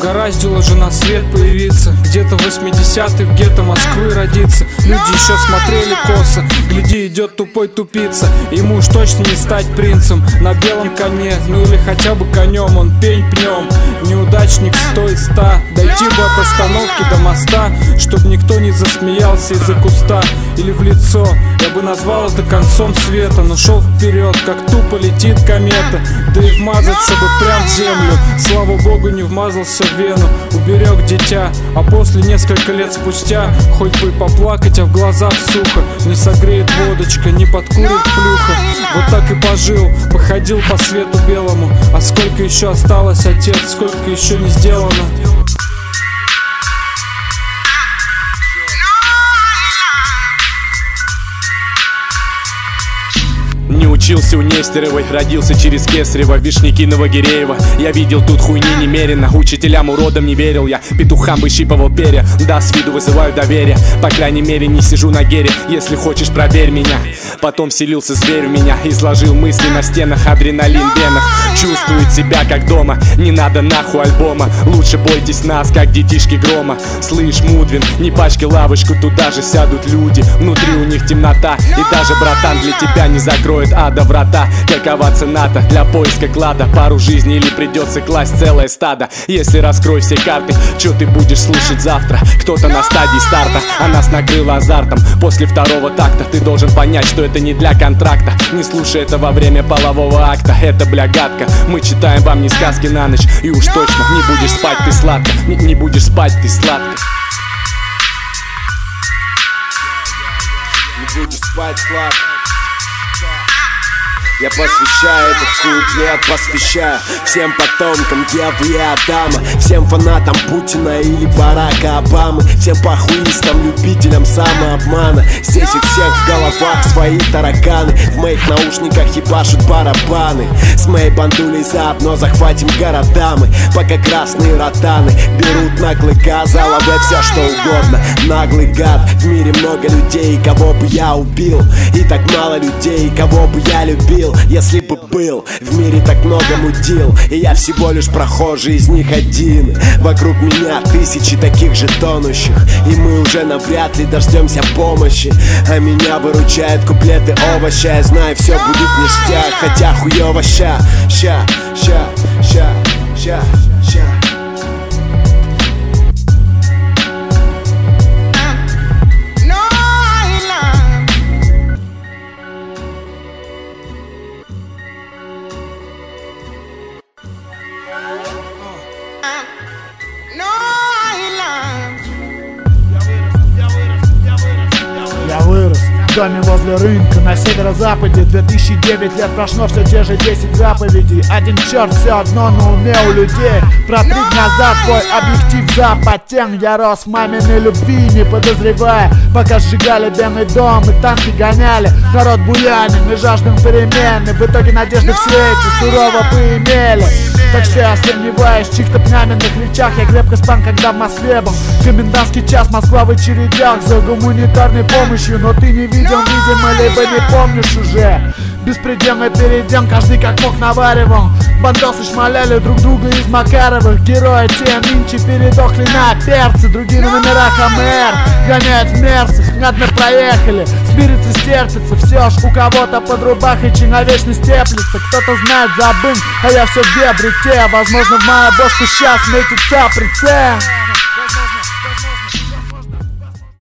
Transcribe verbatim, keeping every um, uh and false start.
Угораздило же на свет появиться, где-то в восьмидесятых в гетто Москвы родиться. Люди еще смотрели косо, гляди, идет тупой тупица. Ему уж точно не стать принцем на белом коне, ну или хотя бы конем, он пень пнем. Неудачник стоит ста, дойти бы от остановки до моста, чтоб никто не засмеялся из-за куста или в лицо. Я бы назвал это концом света, но шел вперед, как тупо летит комета. Да и вмазаться бы прям в землю, слава богу, не вмазался в вену. Уберег дитя, а после несколько лет спустя хоть бы и поплакать, а в глазах сухо. Не согреет водочка, не подкурит плюха. Вот так и пожил, походил по свету белому. А сколько еще осталось, отец, сколько еще не сделано. Не учился у Нестеровой, родился через Кесарева, Вишняки, Новогиреева. Я видел тут хуйни немерено, учителям уродам не верил я, петухам выщипывал перья. Да, с виду вызываю доверие, по крайней мере не сижу на гере. Если хочешь, проверь меня. Потом вселился зверь в меня, изложил мысли на стенах, адреналин в венах. Чувствует себя как дома, не надо нахуй альбома. Лучше бойтесь нас, как детишки грома. Слышь, Мудвин, не пачкай лавочку, туда же сядут люди. Внутри у них темнота, и даже братан для тебя не закроет ада врата. Какова цена-то для поиска клада? Пару жизней или придется класть целое стадо? Если раскрой все карты, чё ты будешь слушать завтра? Кто-то на стадии старта, а нас накрыло азартом. После второго такта ты должен понять, что это не для контракта. Не слушай это во время полового акта, это бля гадко. Мы читаем вам не сказки на ночь, и уж точно не будешь спать ты сладко. Не, не будешь спать ты сладко. Не будешь спать сладко. Я посвящаю этот куплет, посвящаю всем потомкам Евы и Адама, всем фанатам Путина или Барака Обамы, всем похуистам, любителям самообмана. Здесь у всех в головах свои тараканы, в моих наушниках ебашут барабаны. С моей бандулей заодно захватим города мы, пока красные ротаны берут на клыка, заловы все что угодно. Наглый гад, в мире много людей, кого бы я убил, и так мало людей, кого бы я любил. Если бы был в мире так много мудил, и я всего лишь прохожий из них один. Вокруг меня тысячи таких же тонущих, и мы уже навряд ли дождемся помощи. А меня выручают куплеты овоща. Я знаю, все будет ништяк, хотя хуёво ща. Ща, ща, ща, ща, ща. Я вырос в доме возле рынка на северо-западе. Две тысячи девять лет прошло, все те же десять заповедей. Один черт, все одно на уме у людей. Про три дня назад твой объектив запотен. Я рос в маминой любви, не подозревая, пока сжигали бедный дом и танки гоняли. Народ буянин и жажден перемены. В итоге надежды все эти сурово поимели. Так что я сомневаюсь в чьих-то пламенных речах. Я крепко спан, когда в Москве был комендантский час, Москва в очередях за гуманитарной помощью. Но ты не видел, видимо, либо не помнишь уже. Беспредельно перейдем, каждый как мог наваривал. Бандосы шмаляли друг друга из Макаровых. Герои те нынче передохли на перце. Другие на номерах АМР гоняют в мерсах. Ладно, проехали, спирится, стерпится. Все ж у кого-то под рубахой на вечность теплится. Кто-то знает, забыл, а я все в дебрите. Возможно, в мою бошку сейчас метится прицел.